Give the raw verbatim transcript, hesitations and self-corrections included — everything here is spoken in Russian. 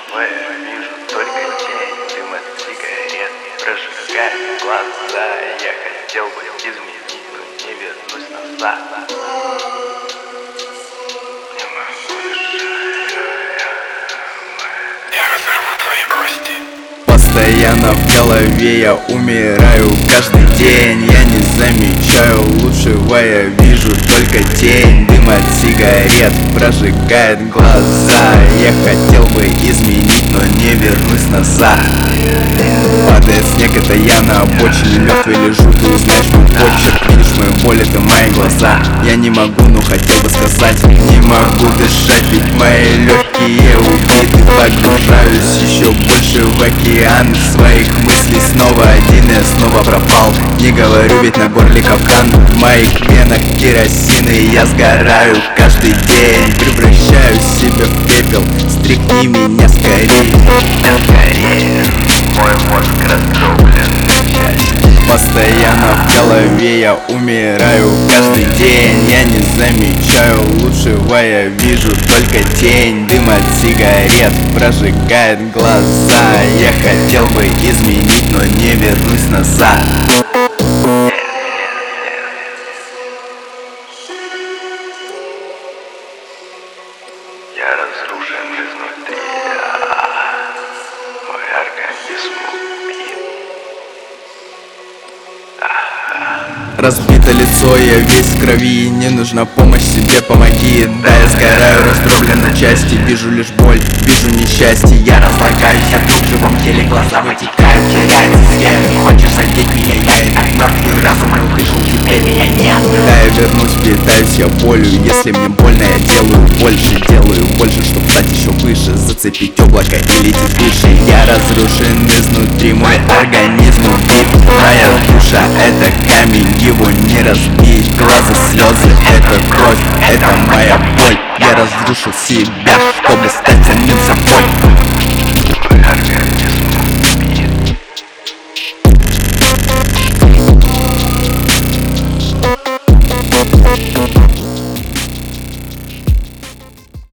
я вижу только тень, дым от сигарет прожигает глаза. Я хотел бы изменить, но не вернусь назад. Не могу дышать. Я разорву твои кости. Постоянно в голове я умираю каждый день. Я не замечаю лучшего, я вижу только тень. Дым от сигарет прожигает глаза. Я хотел бы изменить, но не вернусь назад. Падает снег, это я на обочине мертвый лежу. Ты узнаешь мой почерк, видишь мою боль, это мои глаза. Я не могу, но хотел бы сказать, не могу дышать, ведь мои легкие убиты. Погружаюсь еще больше в океан своих мыслей. Снова один, я снова пропал. Не говорю, ведь на горле капкан. В моих венах керосин, и я сгораю каждый день. Превращаю себя в пепел, стряхни меня скорее. Скорее, мой мозг раздроблен на части. Постоянно в голове я умираю каждый день. Я не замечаю лучшего, я вижу только тень. Дым от сигарет прожигает глаза. Я хотел бы изменить, но не вернусь назад. Я разрушен изнутри, мой организм убит. Разбито лицо, я весь в крови. Не нужна помощь, себе помоги. Да, я сгораю, раздроблен на части. Вижу лишь боль, вижу несчастье. Я разлагаюсь, я тут в живом теле. Глаза вытекают, теряется свет. Хочешь задеть меня, я и так мертвый разум услышал, теперь меня нет. Да, я вернусь, питаюсь я болью. Если мне больно, я делаю больше. Делаю больше, чтоб стать еще выше. Зацепить облако и лететь выше. Я разрушен изнутри, мой организм убит. Моя душа — это камень, его не разбить. Глаза, слезы — это кровь, это моя боль. Я разрушил себя, чтобы стать самим собой. Мой организм